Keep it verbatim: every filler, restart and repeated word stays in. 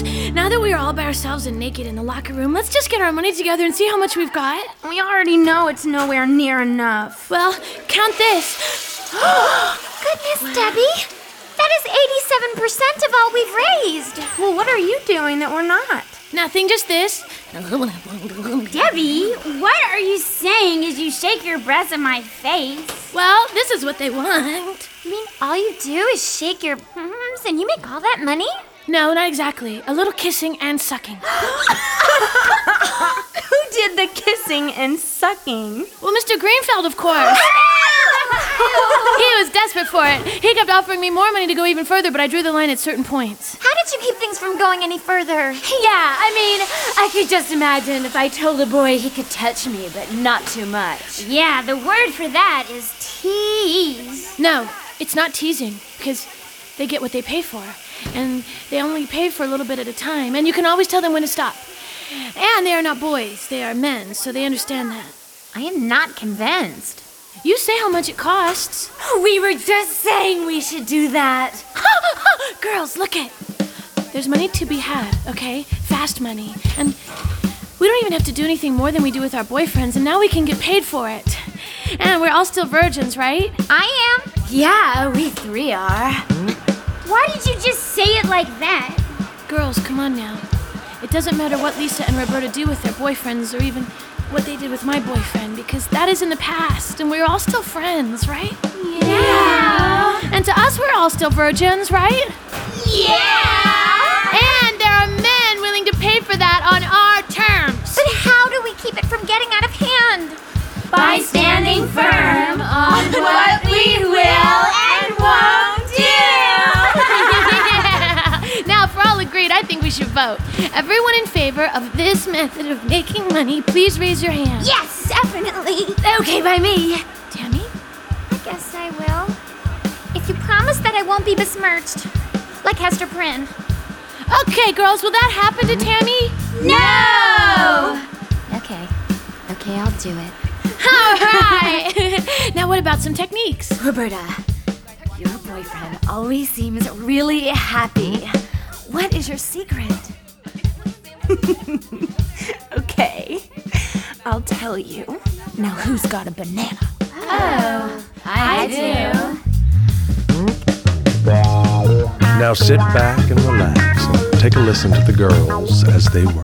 now that we are all by ourselves and naked in the locker room, let's just get our money together and see how much we've got. We already know it's nowhere near enough. Well, count this. Goodness, Debbie! That is eighty-seven percent of all we've raised. Well, what are you doing that we're not? Nothing, just this. Debbie, what are you saying as you shake your breasts in my face? Well, this is what they want. You mean all you do is shake your arms and you make all that money? No, not exactly. A little kissing and sucking. Who did the kissing and sucking? Well, Mister Greenfeld, of course. He was desperate for it. He kept offering me more money to go even further, but I drew the line at certain points. How did you keep things from going any further? Yeah, I mean, I could just imagine if I told a boy he could touch me, but not too much. Yeah, the word for that is tease. No, it's not teasing, because they get what they pay for, and they only pay for a little bit at a time, and you can always tell them when to stop. And they are not boys, they are men, so they understand that. I am not convinced. You say how much it costs. We were just saying we should do that. Girls, look it. There's money to be had, okay? Fast money. And we don't even have to do anything more than we do with our boyfriends, and now we can get paid for it. And we're all still virgins, right? I am. Yeah, we three are. Why did you just say it like that? Girls, come on now. It doesn't matter what Lisa and Roberta do with their boyfriends or even what they did with my boyfriend, because that is in the past, and we're all still friends, right? Yeah. And to us, we're all still virgins, right? Yeah. And there are men willing to pay for that on our terms. But how do we keep it from getting out of hand? By standing firm on what we will and won't do. Now, if we're all agreed, I think we should vote. Everyone in favor of this method of making money, please raise your hand. Yes, definitely. Okay, by me. Tammy? I guess I will. If you promise that I won't be besmirched. Like Hester Prynne. Okay, girls, will that happen to Tammy? No! Okay. Okay, I'll do it. All right. Now, what about some techniques? Roberta, your boyfriend always seems really happy. What is your secret? Okay, I'll tell you. Now who's got a banana? Oh, I, I do. Now sit back and relax and take a listen to the girls as they work.